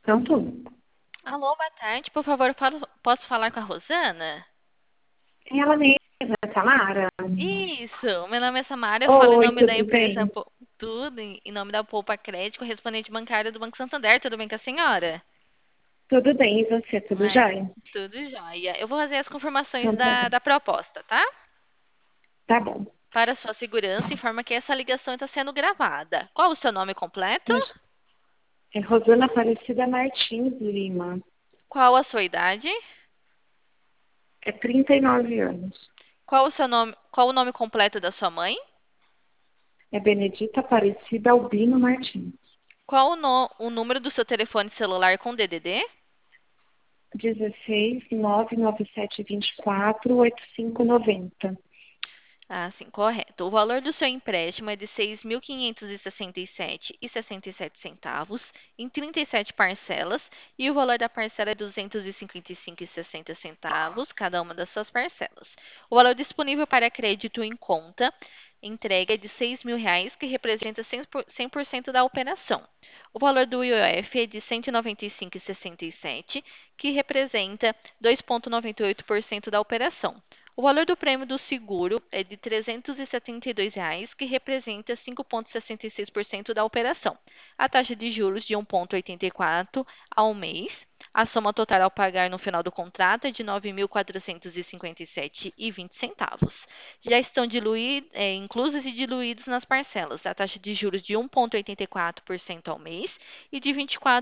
Então, tudo. Alô, boa tarde. Por favor, posso falar com a Rosana? É ela mesma, Tamara. Isso, meu nome é Samara, eu falo em Oi, nome da tudo empresa bem? Tudo, em nome da Poupa Crédito, correspondente bancário do Banco Santander. Tudo bem com a senhora? Tudo bem, e você? Tudo Ai, jóia? tudo jóia. Eu vou fazer as confirmações Então, tá da, bom. da proposta, tá? Tá bom. Para sua segurança, informa que essa ligação está sendo gravada. Qual o seu nome completo? Mas é Rosana Aparecida Martins Lima. Qual a sua idade? É 39 anos. Qual o seu nome, qual o nome completo da sua mãe? É Benedita Aparecida Albino Martins. Qual o número do seu telefone celular com DDD? 16 997 24 8590. Ah, sim, correto. O valor do seu empréstimo é de 6.567,67 em 37 parcelas, e o valor da parcela é 255,60 cada uma das suas parcelas. O valor disponível para crédito em conta entrega é de R$ 6.000, que representa 100% da operação. O valor do IOF é de 195,67, que representa 2,98% da operação. O valor do prêmio do seguro é de R$ 372,00, que representa 5,66% da operação. A taxa de juros de 1,84 ao mês. A soma total ao pagar no final do contrato é de R$ 9.457,20. Já estão inclusos e diluídos nas parcelas a taxa de juros de 1,84% ao mês e de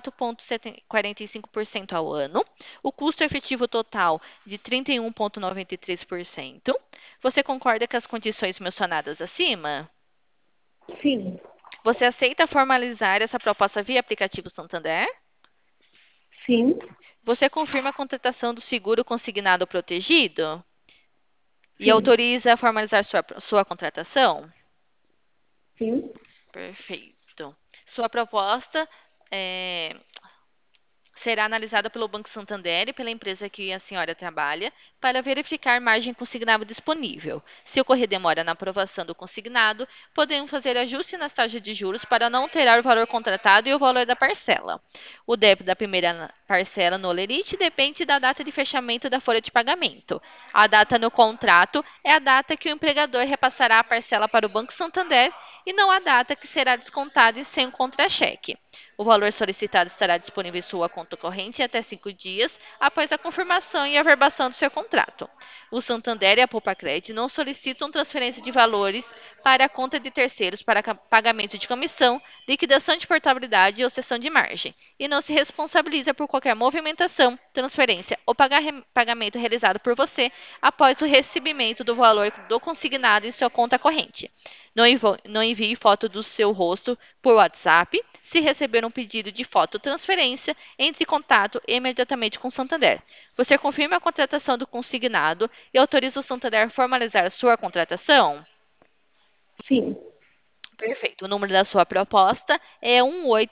24,45% ao ano. O custo efetivo total de 31,93%. Você concorda com as condições mencionadas acima? Sim, Você aceita formalizar essa proposta via aplicativo Santander? sim, Você confirma a contratação do seguro consignado protegido? E sim, autoriza a formalizar sua contratação? sim, Perfeito. Sua proposta é, será analisada pelo Banco Santander e pela empresa que a senhora trabalha para verificar margem consignado disponível. Se ocorrer demora na aprovação do consignado, podemos fazer ajuste nas taxas de juros para não alterar o valor contratado e o valor da parcela. O débito da primeira parcela no Lerite depende da data de fechamento da folha de pagamento. A data no contrato é a data que o empregador repassará a parcela para o Banco Santander e não a data que será descontada sem o contra-cheque. O valor solicitado estará disponível em sua conta corrente em até 5 dias após a confirmação e averbação do seu contrato. O Santander e a Poupa-Cred não solicitam transferência de valores para a conta de terceiros para pagamento de comissão, liquidação de portabilidade ou cessão de margem, e não se responsabiliza por qualquer movimentação, transferência ou pagamento realizado por você após o recebimento do valor do consignado em sua conta corrente. Não envie foto do seu rosto por WhatsApp. Se receber um pedido de fototransferência, entre em contato imediatamente com o Santander. Você confirma a contratação do consignado e autoriza o Santander a formalizar a sua contratação? sim. Perfeito. O número da sua proposta é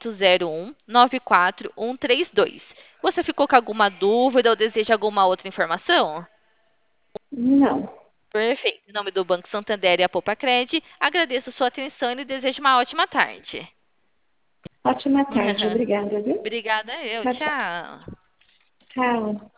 1801 94132. Você ficou com alguma dúvida ou deseja alguma outra informação? Não. Perfeito. Em nome do Banco Santander e a Poupa-Cred, agradeço sua atenção e lhe desejo uma ótima tarde. Ótima tarde, obrigada, viu? Obrigada eu. Tchau, tchau. Tchau. Tchau.